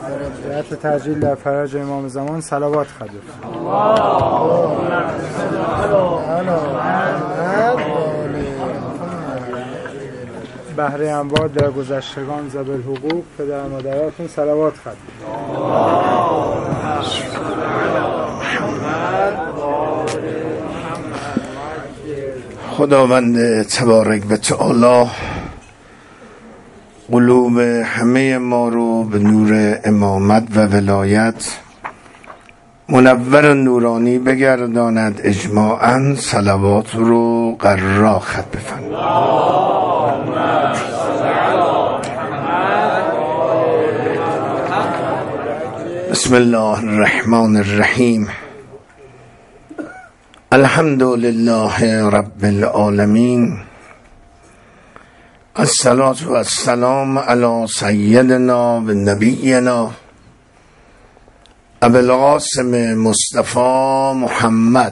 جهت تجلیل در فرج امام زمان صلوات خواهد. بهره اموات در گذشتگان ذوی الحقوق پدر و مادراتون صلوات خواهد. خداوند تبارک و تعالی قلوب همه ما رو به نور امامت و ولایت منور و نورانی بگرداند. اجماعاً صلوات رو قرار خط بفرمایید. بسم الله الرحمن الرحیم. الحمد لله رب العالمین. الصلاة و السلام علی سیدنا و نبینا ابی القاسم مصطفی محمد.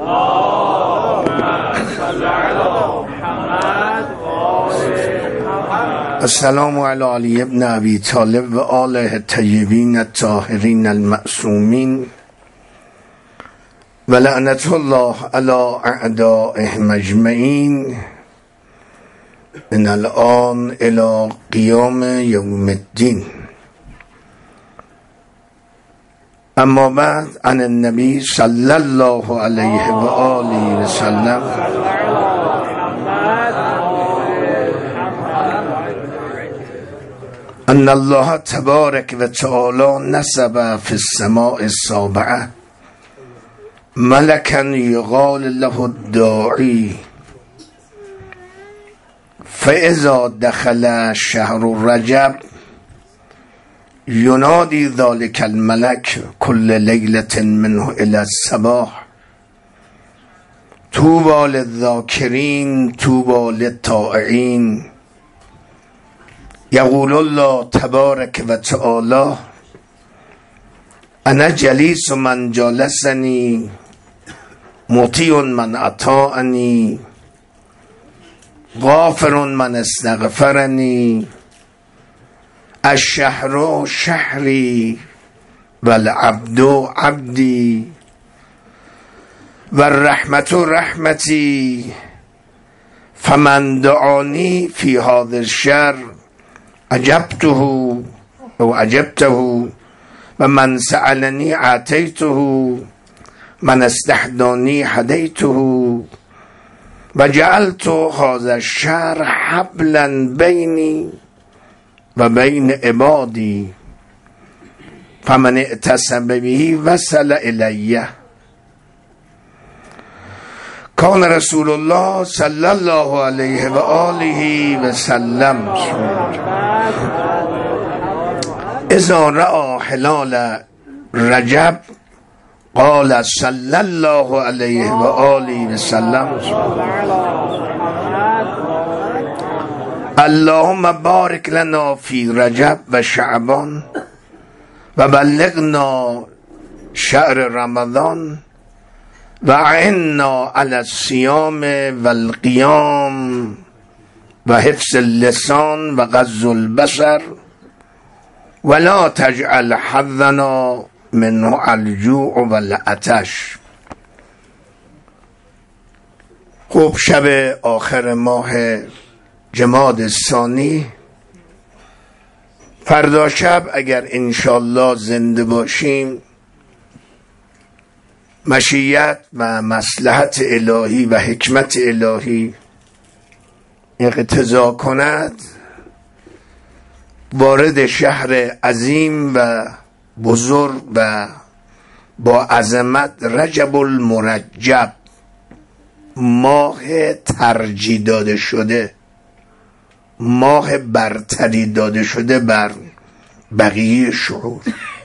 السلام علی علی ابن ابی طالب و آله الطیبین الطاهرین المعصومین و لعنت الله علی اعدائهم اجمعین من الان الى قیام یوم الدین. اما بعد، عن النبی صلی الله علیه و آله و سلم ان الله تبارک و تعالی نصب فی السماء السابعه ملکا یقال له الداعی فاذا دخل شهر رجب ینادی ذلک الملک کل لیلة منه الی الصباح طوبی للذاکرین طوبی للطائعین. یقول الله تبارک و تعالی انا جلیس من جالسنی مطیع من اطاعنی غافر من استغفرنی الشهر شهری و العبد عبدی و الرحمت رحمتی فمن دعانی فی هذا الشهر عجبته و عجبته و من سألنی اعطیته من استحدانی هدیته و جعلت هذا الشهر حبلا بینی و بین عبادی فمن اعتصم به وصل الیه. کان رسول الله صلی الله علیه و آله و سلم اذا رأى هلال رجب قال صلی الله علیه و آله و سلم اللهم بارک لنا فی رجب و شعبان و بلغنا شهر رمضان و اعنا علی الصیام و القیام و حفظ اللسان و غض البصر ولا تجعل حظنا منه الجوع و العطش. خوب، شب آخر ماه جماد الثانی، فردا شب اگر انشالله زنده باشیم، مشیت و مصلحت الهی و حکمت الهی اقتضا کند، وارد شهر عظیم و بزرگ و با عظمت رجب المرجب، ماه ترجیح داده شده، ماه برتری داده شده بر بقیه شهور.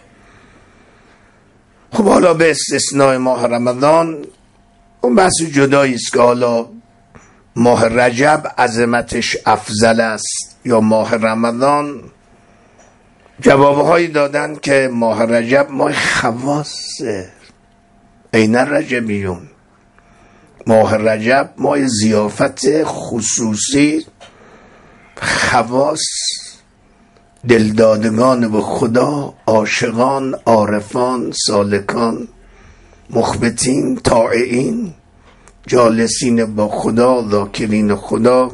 خب حالا به استثناء ماه رمضان، اون بحث جدایی است که حالا ماه رجب عظمتش افضل است یا ماه رمضان. جوابهایی دادن که ماه رجب ماه خواصه، این رجبیون. ماه رجب ماه ضیافت خصوصی، خواص دلدادگان به خدا، عاشقان، عارفان، سالکان، مخبتین، طائعین، جالسین با خدا، ذاکرین خدا.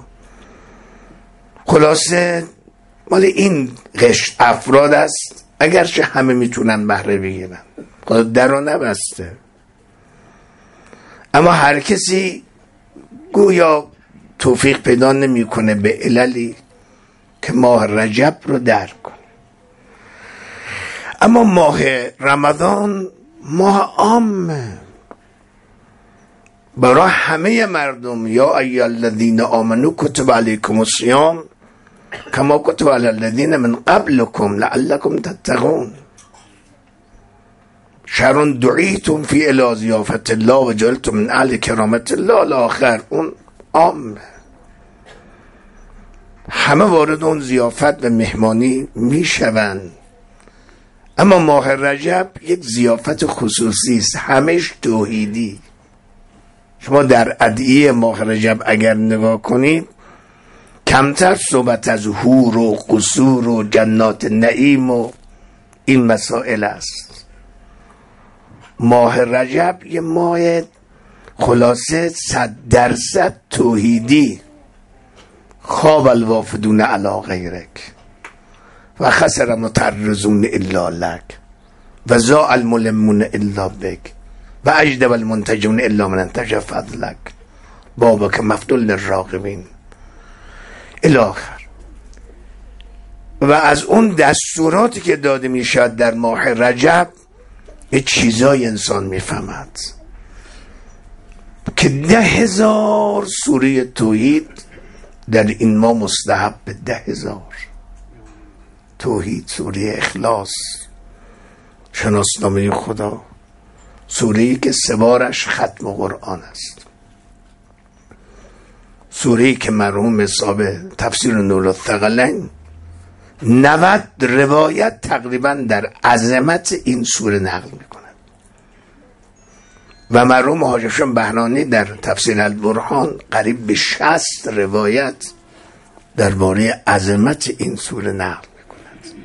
خلاصه مال این قشر افراد است، اگرچه همه میتونن بهره بگیرن، خدا در رو نبسته، اما هر کسی گویا توفیق پیدا نمیکنه به عللی که ماه رجب رو درک کنه. اما ماه رمضان ماه عامه برای همه مردم. یا ایها الذین آمنوا کتب علیکم الصیام کما کتب علی الذین من قبلکم لعلکم تتقون شهر دعیتم فی الی ضیافة الله و جعلتم من اهل کرامت الله الاخر. اون عامه، همه وارد اون ضیافت و مهمانی میشوند. اما ماه رجب یک ضیافت خصوصی است، همش توحیدی. شما در ادعیه ماه رجب اگر نگاه کنید کمتر صحبت از حور و قصور و جنات نعیم و این مسائل است. ماه رجب یه ماه خلاصه 100% توحیدی. خواب الوافدون علی غیرک و خسر متعرضون الا لک و زاء الملمون الا بک و اجدب المنتجون الا من انتج فضلک بابک مفتول للراغبین الی آخر. و از اون دستوراتی که داده می شود در ماه رجب یه چیزای انسان میفهمد که 10,000 سوره توحید در این ماه مستحب. 10,000 توحید، سوره اخلاص، شناسنامه خدا، سوره‌ای که 3 بارش ختم قرآن است، سوره‌ای که مرحوم صاحب تفسیر نور الثقلین 90 روایت تقریبا در عظمت این سوره نقل میکنند و مرحوم حاج هاشم بهرانی در تفسیر البرهان قریب به 60 روایت درباره عظمت این سوره نقل میکنند.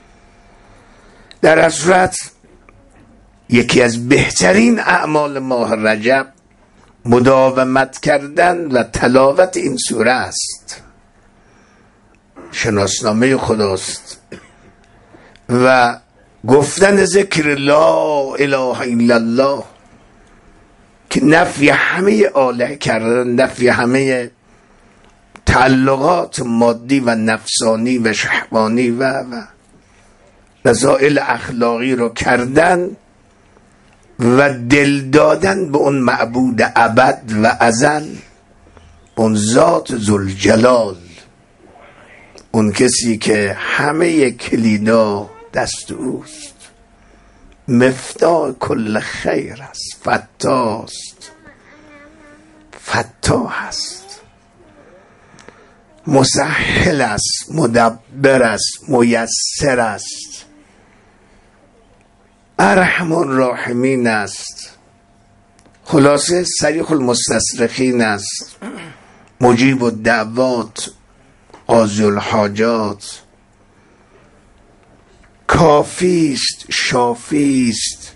در هر صورت یکی از بهترین اعمال ماه رجب مداومت کردن و تلاوت این سوره است، شناسنامه خداست و گفتن ذکر لا اله الا الله که نفی همه آله کردن، نفی همه تعلقات مادی و نفسانی و شهوانی و رذائل اخلاقی رو کردن و دل دادن به اون معبود ابد و ازل، اون ذات ذوالجلال، اون کسی که همه کلیدا دست اوست، مفتاح کل خیر است، فتاح است، مسهل است، مدبر است، میسر است، ارحم الراحمین است، خلاصه صریح المستصرخین است، مجیب الدعوات، قاضی الحاجات، کافیست، شافیست،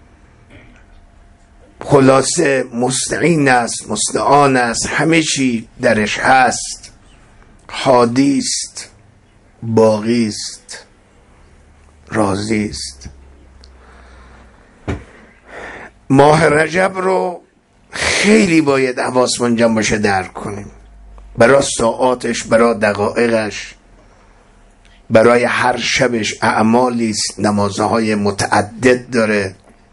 خلاصه مستعین است، مستعان است، همه چی درش هست، هادیست، باقیست، راضیست. ماه رجب رو خیلی باید حواسمون جمع باشه درک کنیم، برای ساعاتش، برای دقایقش، برای هر شبش اعمالی است، نمازهای متعدد داره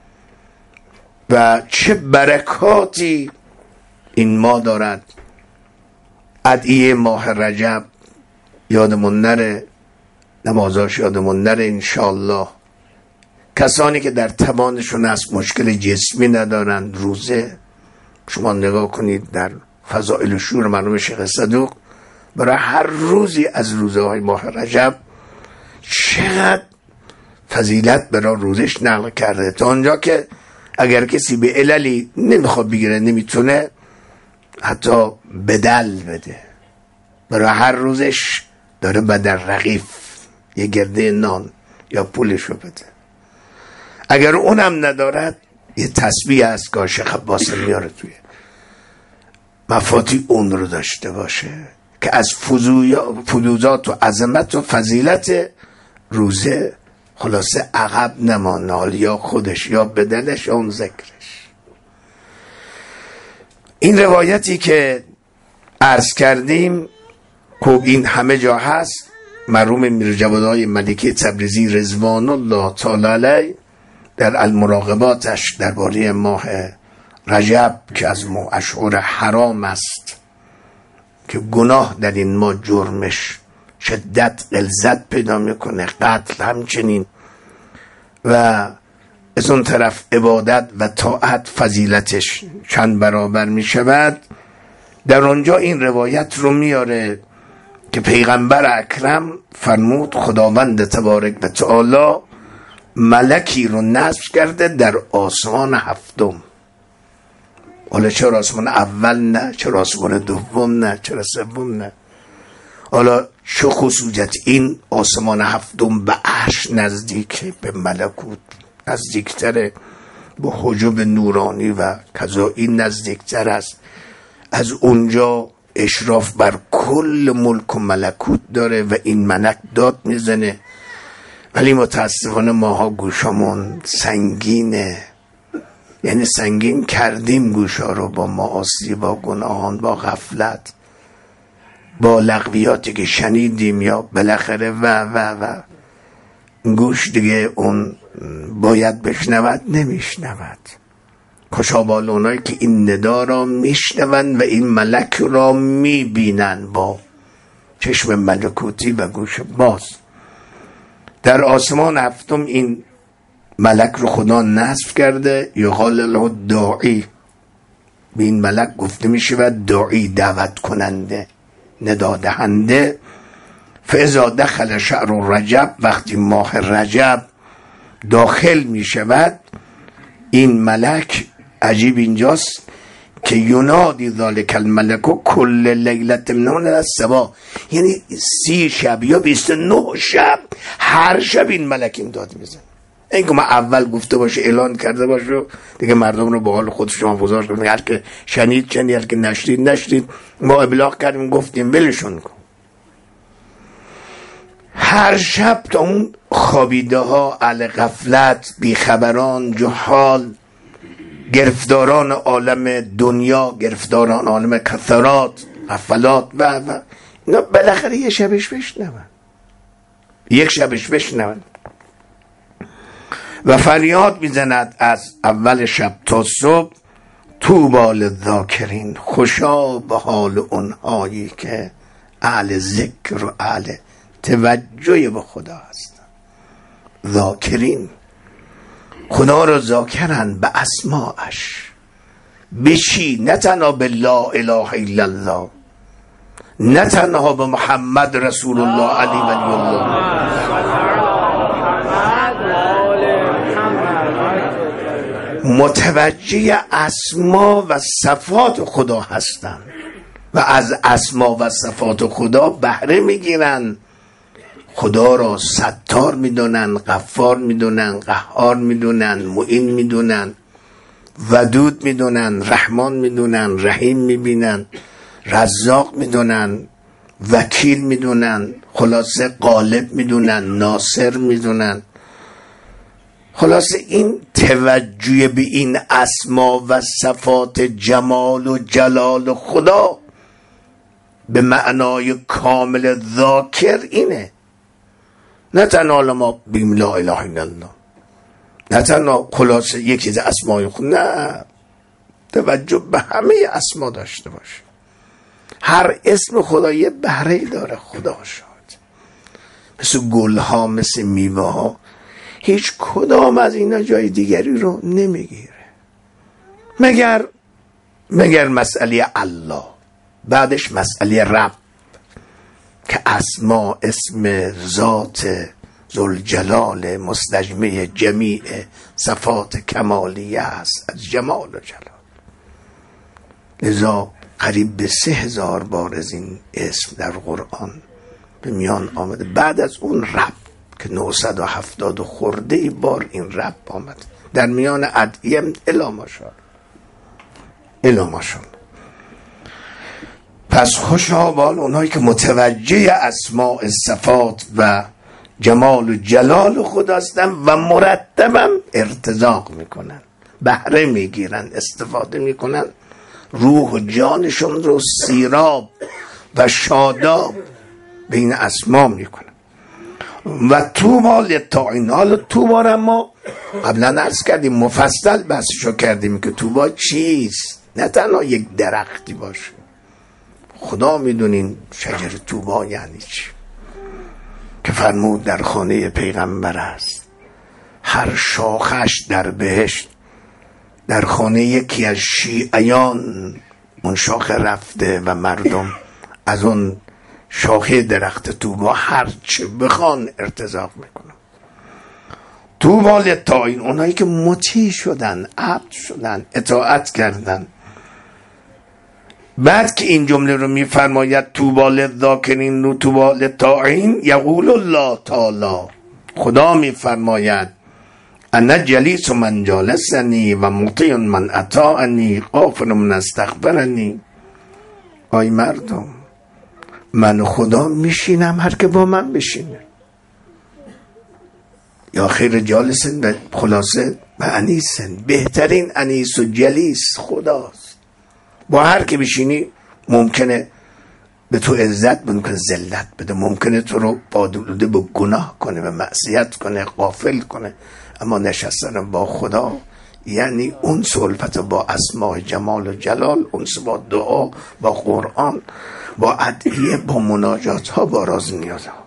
و چه برکاتی این ماه دارد. ادعیه ماه رجب یادمون نره، نمازاش یادمون نره انشاءالله. کسانی که در توانشون هست مشکل جسمی ندارن، روزه شما نگاه کنید در فضائل شور مرحوم شیخ صدوق برای هر روزی از روزه های ماه رجب چقدر فضیلت برای روزش نقل کرده، تا اونجا که اگر کسی به عللی نمیخواد بگیره، نمیتونه، حتی بدل بده. برای هر روزش داره بدل رقیف یه گرده نان یا پولشو بده. اگر اونم ندارد یه تسبیح از که شیخ عباس میاره توی مفاتی اون رو داشته باشه که از فیوضات و عظمت و فضیلت روزه خلاصه عقب نمانال، یا خودش یا بدنش یا اون ذکرش. این روایتی که عرض کردیم که این همه جا هست، مرحوم میرجوادهای ملکی تبریزی رضوان الله تعالی علیه در المراقباتش درباره ماه رجب که از اشهر حرام است که گناه در این ماه جرمش شدت غلظت پیدا میکنه، قتل همچنین، و از اون طرف عبادت و طاعت فضیلتش چند برابر میشود. در اونجا این روایت رو میاره که پیغمبر اکرم فرمود خداوند تبارک و تعالی ملکی رو نصب کرده در آسمان هفتم. حالا چرا آسمان اول نه؟ چرا آسمان دوم نه؟ چرا سوم نه؟ حالا چه خصوصیت این آسمان هفتم به عرش نزدیکه، به ملکوت نزدیکتره، به حجب نورانی و کذایی نزدیکتر است. از اونجا اشراف بر کل ملک و ملکوت داره و این ملک داد میزنه. ولی متاسفانه ماها گوشامون سنگینه، یعنی سنگین کردیم گوشا رو با معاصی، با گناهان، با غفلت، با لغویاتی که شنیدیم یا بالاخره و گوش دیگه اون باید بشنود نمیشنود. خوشابال اونایی که این ندا را میشنون و این ملک را میبینن با چشم ملکوتی و گوش باز. در آسمان هفتم این ملک رو خدا نصب کرده، یقال له داعی، به این ملک گفته میشه و داعی دعوت کننده، ندا دهنده. فاذا دخل شهر رجب، وقتی ماه رجب داخل میشود این ملک، عجیب اینجاست که ینادی ذالک الملک کل لیلت من الصباح، یعنی 30 شب یا 29 شب هر شب این ملک این داد میزن. این که ما اول گفته باشه، اعلان کرده باشه دیگه، مردم رو به حال خودش واگذار کنه، هر که شنید، هر که نشنید ما ابلاغ کردیم گفتیم ولشون کن. هر شب تا اون خوابیده ها، اهل غفلت، بیخبران، جهال، گرفتاران عالم دنیا، گرفتاران عالم کثرات، غفلات و اینا بالاخره یک شبش بشنون و فریاد میزند از اول شب تا صبح طوبی للذاکرین، خوشا به حال اونهایی که اهل ذکر و اهل توجه به خدا هستن. ذاکرین، خدا را ذاکرن به اسماعش، به چی؟ نه تنها به لا اله الا الله، نه تنها به محمد رسول الله علی ولی الله، متوجه اسما و صفات خدا هستن و از اسما و صفات خدا بهره میگیرن. خدا را ستار میدونن، غفار میدونن، قهار میدونن، معین میدونن، ودود میدونن، رحمان میدونن، رحیم میبینن، رزاق میدونن، وکیل میدونن، خلاصه غالب میدونن، ناصر میدونن. خلاصه این توجه به این اسما و صفات جمال و جلال خدا به معنای کامل ذاکر اینه. نه تنها ما بگیم لا اله الا الله، نه تنها خلاصه یکی از اسمای خود، نه، توجه به همه اسما داشته باشه. هر اسم خدا یه بهره داره. خدا شد مثل گل ها، مثل میوه ها، هیچ کدام از اینا جای دیگری رو نمیگیره مگر مسئله الله، بعدش مسئله رب که اسما اسم ذات ذوالجلال مستجمع جمیع صفات کمالیه است از جمال و جلال. لذا قریب به 3000 بار از این اسم در قرآن به میان آمده. بعد از اون رب که 970 خورده بار این رب آمد در میان ادعیه الا ماشاءالله. پس خوشا بال اونایی که متوجه اسماء صفات و جمال و جلال خدا هستن و مرتبا ارتزاق میکنن، بهره میگیرن، استفاده میکنن، روح و جانشون رو سیراب و شاداب بین اسما میکنن. و توبا للطاغین. حالا توبا را ما قبلا عرض کردیم، مفصل بحثشو کردیم که توبا چیست، نه تنها یک درختی باشه. خدا میدونین شجر توبا یعنی چی، که فرمود در خانه پیغمبر است، هر شاخش در بهشت، در خانه یکی از شیعیان اون شاخه رفته و مردم از اون شاخه درخت توبا هر چه بخوان ارتزاق میکنن. توبا للطاغین، اونایی که مطیع شدن، عبد شدن، اطاعت کردن. بعد که این جمله رو میفرماید توبا للذاکرین و توبا للطاغین، یقول الله تعالی، خدا میفرماید انا جلیس من جالسنی و مطیع من اطاعنی غافر من استغفرنی. آی مردم، من و خدا میشینم هر که با من بشینه، یا خیر جالسن و خلاصه و انیسن، بهترین انیس و جلیس خداست. با هر که بشینی ممکنه به تو عزت بده، ممکنه ذلت بده، ممکنه تو رو پادوده به گناه کنه، به معصیت کنه، غافل کنه. اما نشستن با خدا یعنی اون صلفت با اسماء جمال و جلال، اون با دعا، با قرآن، با ادعیه، با مناجات ها، با راز نیاز ها.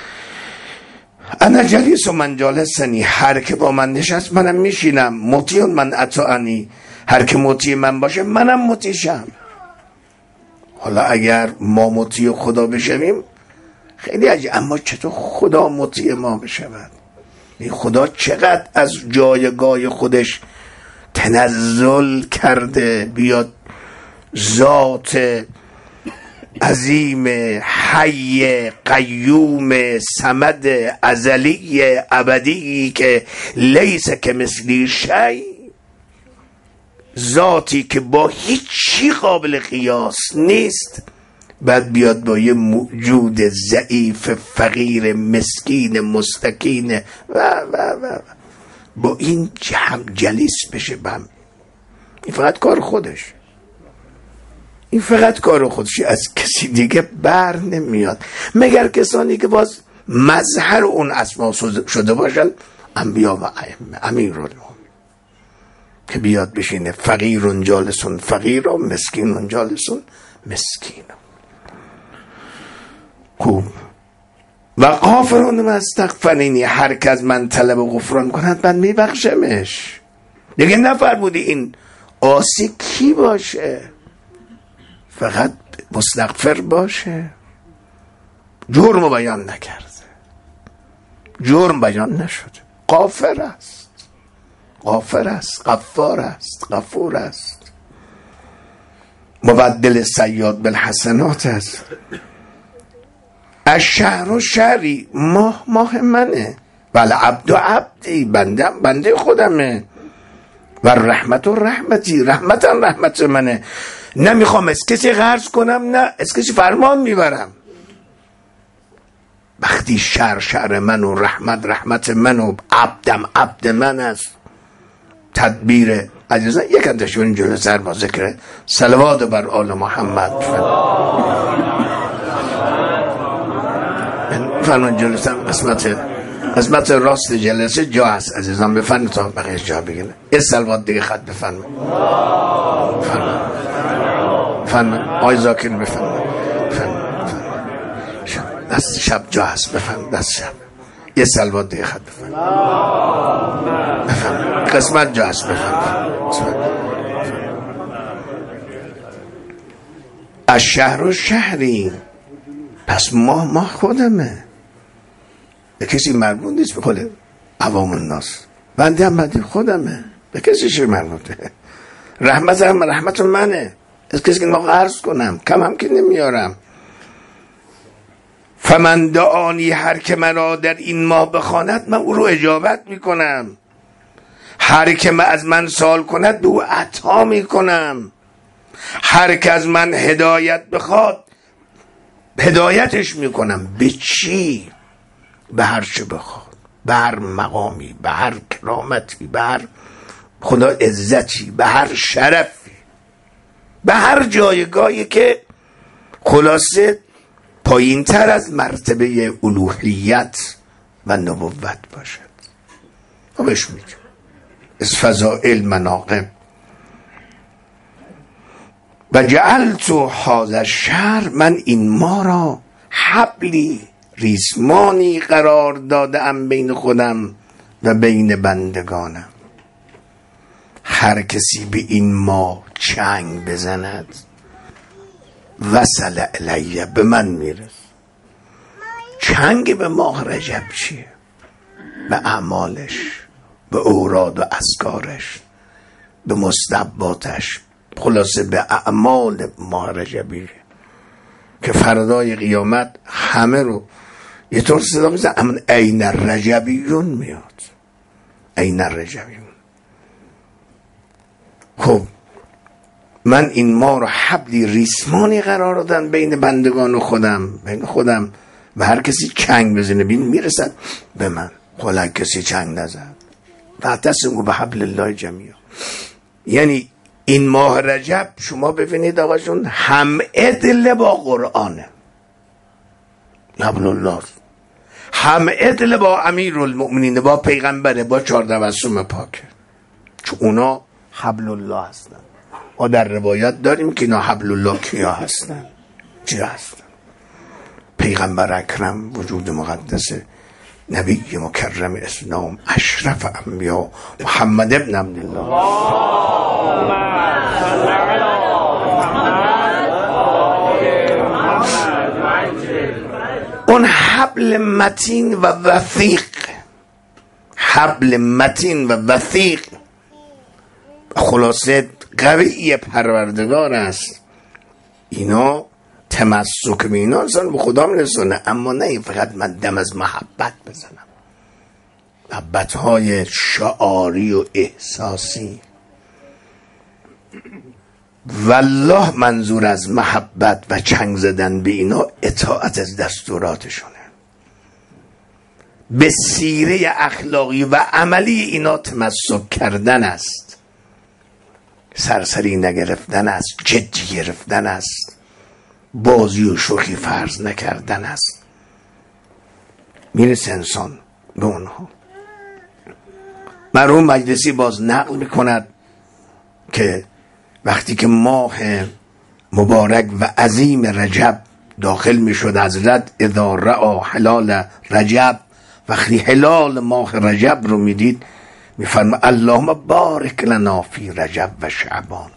انا جلیس و من جالسنی، هر که با من نشست منم میشینم. مطیع من اطاعنی، هر که مطیع من باشه منم مطیعشم. حالا اگر ما مطیع خدا بشویم خیلی عجیب، اما چطور خدا مطیع ما بشود؟ خدا چقدر از جایگاه خودش تنزل کرده بیاد ذات عظیم حی قیوم صمد ازلی ابدی که لیس کمثلی شیء، ذاتی که با هیچی قابل قیاس نیست، بعد بیاد با یه موجود ضعیف فقیر مسکین مستکین و با این هم جلیس بشه بهم. این فقط کار خودش، این فقط کار خودش، از کسی دیگه بر نمیاد، مگر کسانی که باز مظهر اون اسما شده باشن، انبیا و ائمه، امیرالمومنین، که بیاد بشینه فقیرون جالسون فقیر و مسکینون جالسون مسکین. خوب. و غافرون و استغفرینی، هر که از من طلب و غفران کند من میبخشمش. دیگه نفرمودی این عاصی کی باشه؟ فقط مستغفر باشه. جرم بیان نکرده، جرم بیان نشده، غافر است، غافر است، غفار است، غفور است، مبدل سیئات بالحسنات است. الشهر و شهری، ماه منه، ولی عبد و عبدی، بنده خودمه، و رحمت و رحمتی، رحمت منه. نمیخوام از کسی قرض کنم، نه از کسی فرمان میبرم. وقتی شهر من و رحمت من و عبد من است. تدبیر عزیزان یک اندشون این جلو سر با ذکر صلوات بر آل محمد فرمان جلو سر قسمت راست جلسه جا هست عزیزان، بفرمون تا بقیه جا بگیره. یه صلوات دیگه خط بفرمون آی ذاکر بفرمون دست شب جا هست، بفرمون دست شب یه صلوات دیگه خط بفرمون قسمت جا هست، بفرمون. از شهر و شهری، پس ما خودمه، به کسی مربوط نیست، به خود عوام الناس. بنده هم بنده خودمه، به کسی چه مربوطه؟ رحمت منه، از کسی که ما قرض کنم، کم هم که نمیارم. فمن دعانی، هر که مرا در این ماه بخواند من او رو اجابت میکنم. هر که از من سوال کند به او عطا میکنم. هر که از من هدایت بخواد هدایتش میکنم. به چی؟ به هر چه بخواد، به هر مقامی، به هر کرامتی، به هر خدا عزتی، به هر شرفی، به هر جایگاهی که خلاصه پایین تر از مرتبه الوهیت و نبوت باشد. بهش میگم از فضائل مناقب. و جعلت هذا الشهر، من این ما را حبلی، ریسمانی قرار دادم بین خودم و بین بندگانم. هر کسی به این ما چنگ بزند وصل الیه، به من میرس. چنگ به ماه رجب چیه؟ به اعمالش، به اوراد و اذکارش، به مستحباتش، خلاصه به اعمال ماه رجبی که فردای قیامت همه رو یه طور صدا میزن امن این الرجبیون میاد. این الرجبیون. خب من این ما رو حبلی، ریسمانی قرار دادن بین بندگان و بین خودم و هر کسی چنگ بزنه بین میرسد به من. خلا کسی چنگ نزد فاعتصموا بحبل الله جمیعا. یعنی این ماه رجب شما ببینید آقا جون هم عدل با قرآنه، حبل الله، هم عدل با امیرالمؤمنین، با پیغمبره، با 14 معصوم پاکه، چون اونا حبل الله هستن. ما در روایت داریم که اینا حبل الله کیا هستن؟ چی هستن؟ پیغمبر اکرم، وجود مقدس، نبی مکرم اسلام، اشرف انبیا، محمد ابن عبدالله. اون حبل متین و وثیق، حبل متین و وثیق خلاصه قوی پروردگار است. اینا تمسک به اینا انسان به خدا میرسونه، اما نه فقط من دم از محبت بزنم، محبت‌های شعاری و احساسی. والله منظور از محبت و چنگ زدن به اینا اطاعت از دستوراتشونه، به سیره اخلاقی و عملی اینا تمسک کردن است، سرسری نگرفتن است، جدی گرفتن است، بازی و شوخی فرض نکردن است. میرسه انسان به اونها. مرحوم مجلسی باز نقل میکند که وقتی که ماه مبارک و عظیم رجب داخل میشد حضرت اذا رأى هلال رجب، وقتی هلال ماه رجب رو میدید میفرماید اللهم بارک لنا فی رجب و شعبان،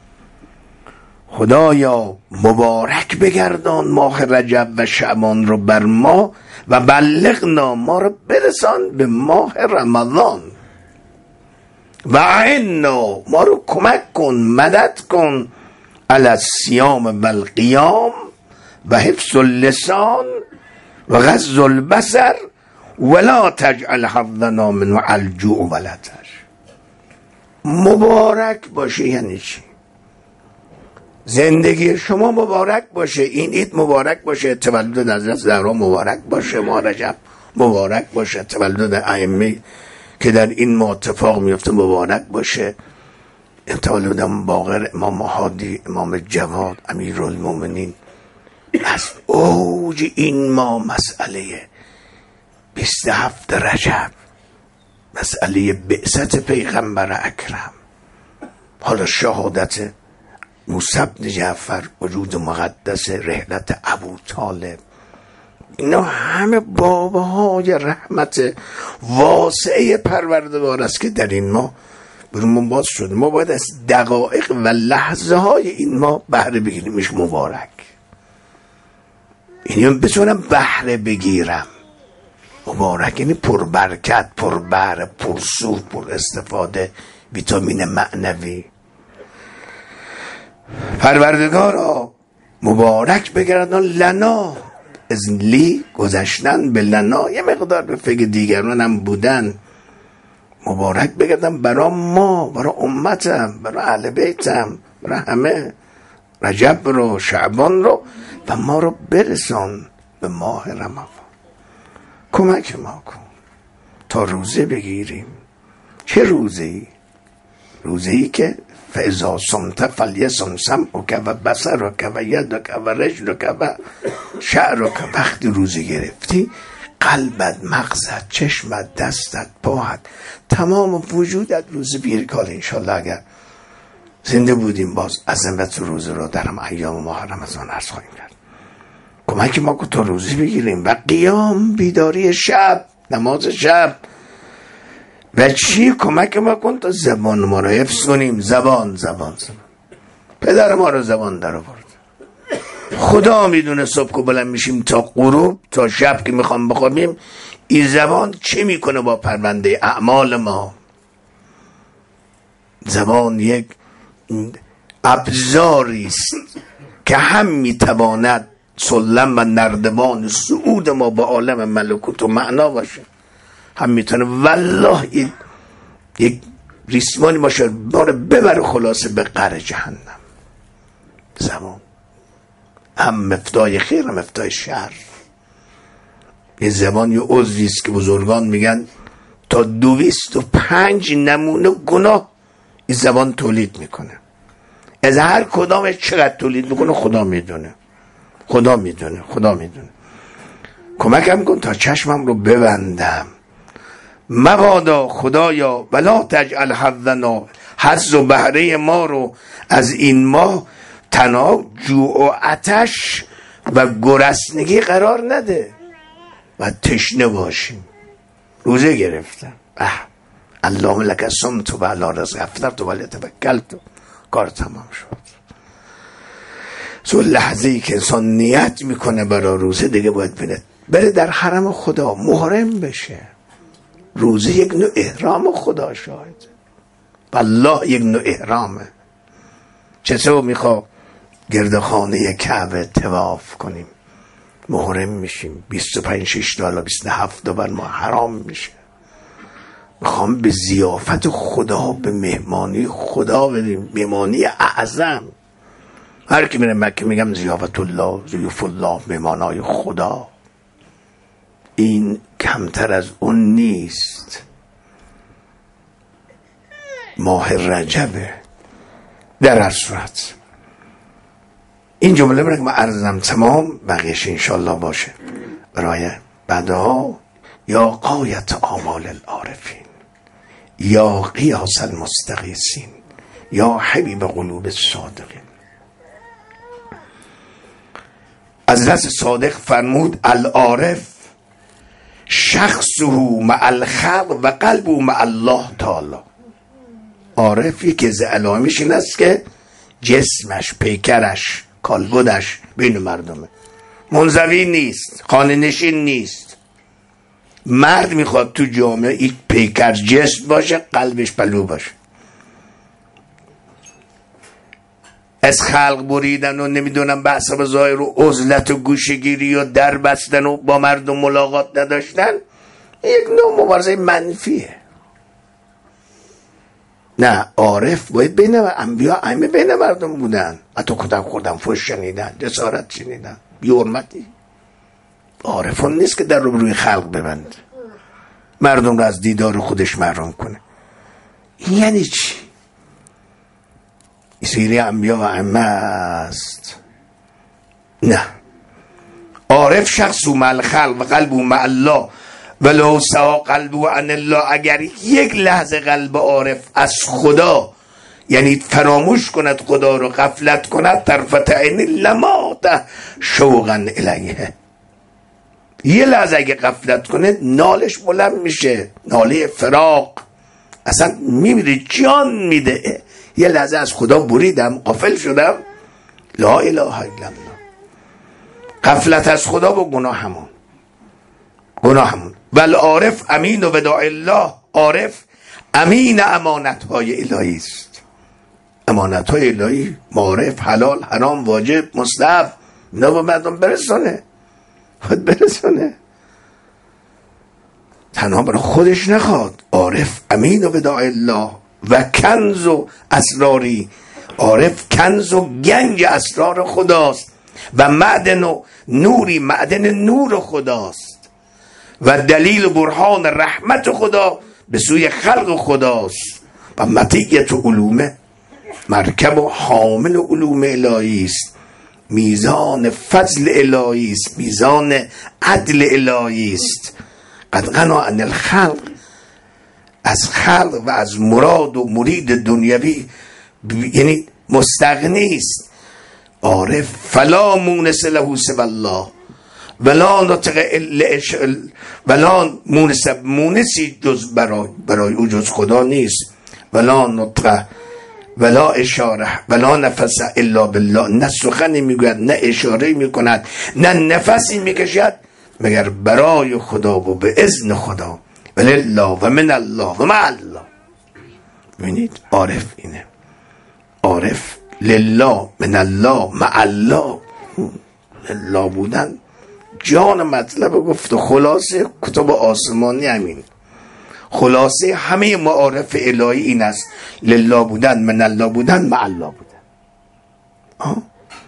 خدایا مبارک بگردان ماه رجب و شعبان رو بر ما و بلغنا، ما رو برسان به ماه رمضان، و اعنا، ما رو کمک کن، مدد کن، علی الصیام و القیام و حفظ اللسان و غض البصر ولا تجعل حظنا من الجوع و العطش. مبارک باشه یعنی چی؟ زندگی شما مبارک باشه، این عید مبارک باشه، تولد حضرت زهرا مبارک باشه، ماه رجب مبارک باشه، تولد ائمه که در این ماه اتفاق میفته مبارک باشه، تولد باقر، امام هادی، امام جواد، امیرالمومنین. از اوج این ماه مسئله 27 رجب، مسئله بعثت پیغمبر اکرم، حالا شهادت موسی بن جعفر، وجود مقدس، رحلت ابو طالب، اینا همه بابهای رحمت واسعه پروردگار است که در این ما برامون باز شده. ما باید از دقایق و لحظه های این ما بهره بگیریم. میش مبارک، یعنی من بتونم بهره بگیرم. مبارک یعنی پربرکت، پربهره، پرسود، پر استفاده، ویتامین معنوی. پروردگارا مبارک بگردان لنا، از لی گذشتن به لنا، یه مقدار به فکر دیگران هم بودن. مبارک بگردم برا ما، برا امتم، برا اهل بیتم، برا همه. رجب رو، شعبان رو و ما رو برسان به ماه رمضان. کمک ما کن تا روزه بگیریم. چه روزه‌ای؟ روزه‌ای که فاذا صمت فلیصم سمعک و بصرک و یدک و رجلک و شعرک. وقتی روزه گرفتی قلبت، مغزت، چشمت، دستت، پاهت، تمام وجودت روزه بگیری. کار انشالله اگر زنده بودیم باز عظمت روزه رو در ایام ماه رمضان عرض خواهیم کرد. کمک ما کن تا روزه بگیریم. و قیام، بیداری شب، نماز شب. و چی؟ کمک ما کن تا زبان ما رو حفظ کنیم. زبان پدر ما رو زبان در آورد. خدا میدونه صبح که بلند میشیم تا غروب، تا شب که میخوام بخوابیم، این زبان چه میکنه با پرونده اعمال ما. زبان یک ابزاری است که هم میتواند سلم و نردبان صعود ما با عالم ملکوت و معنا باشه، هم میتونه والله یک ریسمانی باشه ما رو ببره خلاصه به قعر جهنم. زبان هم مفتاح خیر و مفتاح شر. این زبان یه عضوی است که بزرگان میگن تا 205 نمونه گناه این زبان تولید میکنه. از هر کدامش چقدر تولید میکنه خدا میدونه. کمکم کن تا چشمم رو ببندم. مبادا خدایا ولا تجعل حظنا، حظ و بهره ما رو از این ماه تنها جوع و عطش و گرسنگی قرار نده و تشنه باشیم. روزه گرفتم، اللهم لک صمت و علی رزقک افطرت و علی توکلت. کار تمام شد. سو لحظه ای که انسان نیت میکنه برای روزه دیگه باید بره در حرم خدا محرم بشه. روزه یک نوع احرام خدا شاید، والله یک نوع احرامه. چطور میخوا گردخانه کعبه طواف کنیم، محرم میشیم. 25-6 تا 27 بر ما حرام میشه. میخوام به ضیافت خدا، به مهمانی خدا بریم، مهمانی اعظم. هر کی میره مکه میگم ضیافت الله، ضیوف الله، مهمانای خدا. این کمتر از اون نیست. ماه رجبه. در هر صورت این جمله برای که من عرضم تمام، بقیش انشالله باشه برای بعدها. یا غایت آمال العارفین، یا قیاس المستغیثین، یا حبیب قلوب الصادقین. حضرت صادق فرمود العارف شخصه مع الخلق و قلبه مع الله تعالی. عارفی که ز علائمش این است که جسمش، پیکرش، کالبدش بین مردمه، منزوی نیست، خانه نشین نیست. مرد میخواد تو جامعه این پیکر جسم باشه، قلبش پلو باشه. از خلق بریدن و نمیدونم بحث به ظاهر و عزلت و گوشگیری و در بستن و با مردم ملاقات نداشتن یک نوع مبارزه منفیه. نه، عارف باید بین انبیا همه بین مردم بودن. حتی کتک خوردن، فحش شنیدن، جسارت شنیدن، بی حرمتی. عارفون نیست که در رو روی خلق ببند، مردم رو از دیدار خودش محروم کنه. این یعنی چی؟ سیره انبیا و ائمه است. نه، عارف شخص مع الخلق و قلب مع الله ولو سوا قلب عن الله. اگر یک لحظه قلب عارف از خدا، یعنی فراموش کند خدا رو، غفلت کند، طرفت عین لمات شوقا الیه. یه لحظه اگه غفلت کنه نالش بلند میشه، ناله فراق، اصلا میمیره، جان میده. یه لحظه از خدا بریدم، غافل شدم، لا اله الا الله. غفلت از خدا با گناه همون. ول عارف امین و وداع الله. عارف امین امانت های الهی است. امانت های الهی، معارف، حلال، حرام، واجب، مستحب، اینا با مردم برسانه. باید برسونه. تنها برای خودش نخواد. عارف امین و وداع الله و کنز و اسراری. عارف کنز و گنج اسرار خداست و معدن و نوری، معدن نور خداست و دلیل و برهان رحمت خدا به سوی خلق خداست و مطیعت و علومه، مرکب و حامل و علوم الهی است، میزان فضل الهی است، میزان عدل الهی است. قد غنا عن الخلق، از خلق و از مراد و مرید دنیوی یعنی مستغنی است. عارف فلا مونس له سوی الله ولا نطق ولا مونسی جز برای او جز خدا نیست. ولا نطق ولا اشاره ولا نفس الا بالله، نه سخنی میگوید نه اشاره میکند نه نفسی میکشد مگر برای خدا و به اذن خدا. ولله و من الله و مع الله. ببینید عارف اینه، عارف لله من الله مع الله. لله بودن جان مطلب گفت و خلاصه کتب آسمانی همین، خلاصه همه معارف الهی این است: لله بودن، من الله بودن، مع الله بودن.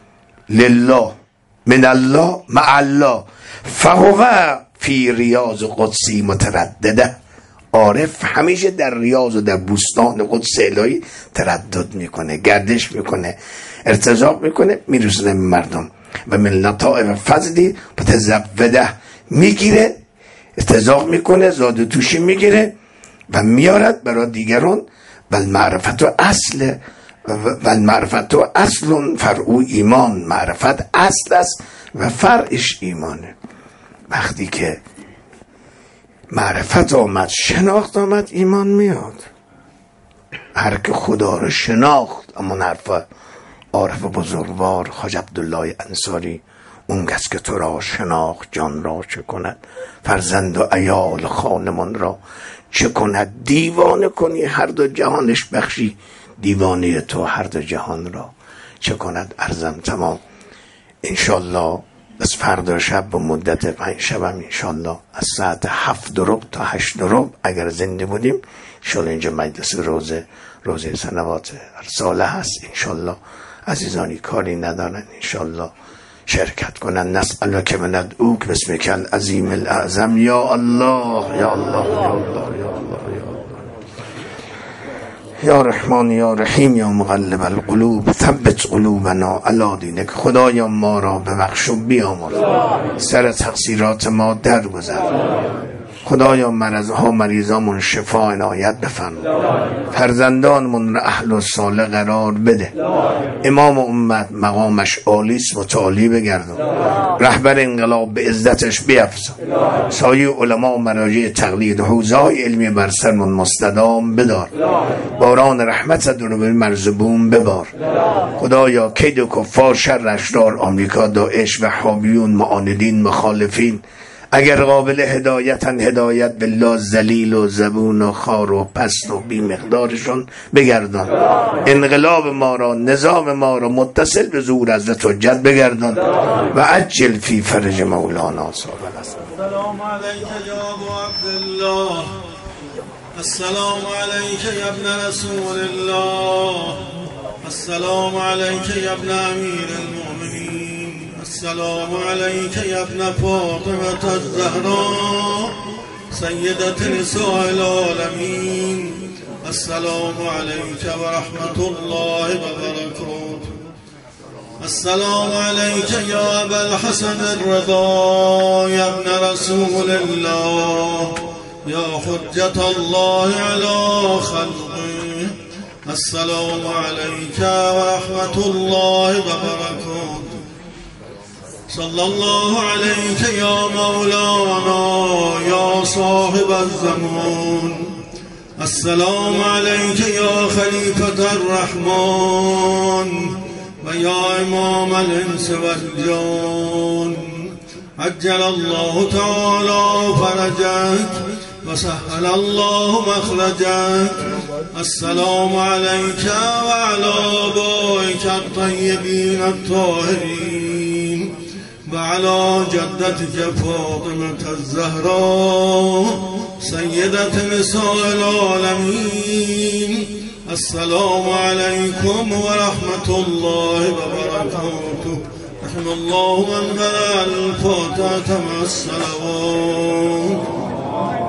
لله من الله مع الله فهو فی ریاض قدسی متردده. عارف همیشه در ریاض و در بوستان قدس الهی تردد میکنه، گردش میکنه، ارتزاق میکنه، میرسونه مردم. و من لطائف فضلی متزوده، میگیره، ارتزاق میکنه، زاد و توشی میگیره و میارد برای دیگران. و المعرفت و اصل و المعرفت و اصل فرع ایمان. معرفت اصل است و فرعش ایمانه. وقتی که معرفت آمد، شناخت آمد، ایمان میاد. هر که خدا رو شناخت، اما عارف بزرگوار حاج عبدالله انصاری، اون کس که تو را شناخت جان را چه کند، فرزند و عیال خانمان را چه کند، دیوانه کنی هر دو جهانش بخشی، دیوانه تو هر دو جهان را چه کند. عرضم تمام. انشالله از فردا شب به مدت 5 شب هم انشالله از ساعت 7:15 تا 8:15 اگر زنده بودیم انشالله اینجا مجلس روزه سنوات ساله هست. انشالله عزیزانی کاری ندارن انشالله شرکت کنن. نسألک من ندعوک بسمک العظیم الاعظم یا الله یا الله یا الله یا الله یا رحمان یا رحیم یا مقلب القلوب ثبت قلوبنا علی دینک. خدایا ما را ببخش و بیامرز، سر تقصیرات ما درگذر. خدایا مریضامون شفا عنایت بفرما، فرزندانمون را اهل و صالح قرار بده. امام امت مقامش عالیست، متعالی بگردون. رهبر انقلاب به عزتش بیفزا. سایه علما مراجع تقلید حوزه‌های علمی بر سرمون مستدام بدار. باران رحمت رو به مرزبون ببار. خدایا کید کفار، شر اشرار آمریکا، داعش، وهابیون، معاندین، مخالفین اگر قابل هدایتن هدایت بالله ذلیل و زبون و خار و پست و بی مقدارشون بگردان. انقلاب ما را، نظام ما را متصل به ظهور حضرت حجت بگردان و عجل فی فرج مولانا صاحب الحسن. السلام علیک یا ابو عبدالله، السلام علیک یا ابن رسول الله، السلام علیک یا ابن امیر المؤمنین، السلام علیک یا ابن فاطمة الزهراء سیدة نساء العالمین، السلام علیک و رحمت الله و برکاته. السلام علیک یا ابا الحسن الرضا یا ابن رسول الله یا حجة الله علی خلقه، السلام علیک و رحمت الله و برکاته. صلی الله علیک یا مولانا یا صاحب الزمان، السلام علیک یا خلیفة الرحمن و یا امام الانس والجان، عجل الله تعالی فرجك و سهل الله مخرجك. السلام علیک و علی آبائک الطیبین الطاهرین وعلى جدتك فاطمة الزهراء سيدة نساء العالمين. السلام عليكم ورحمة الله وبركاته. رحم الله من قرأ الفاتحة مع الصلوات.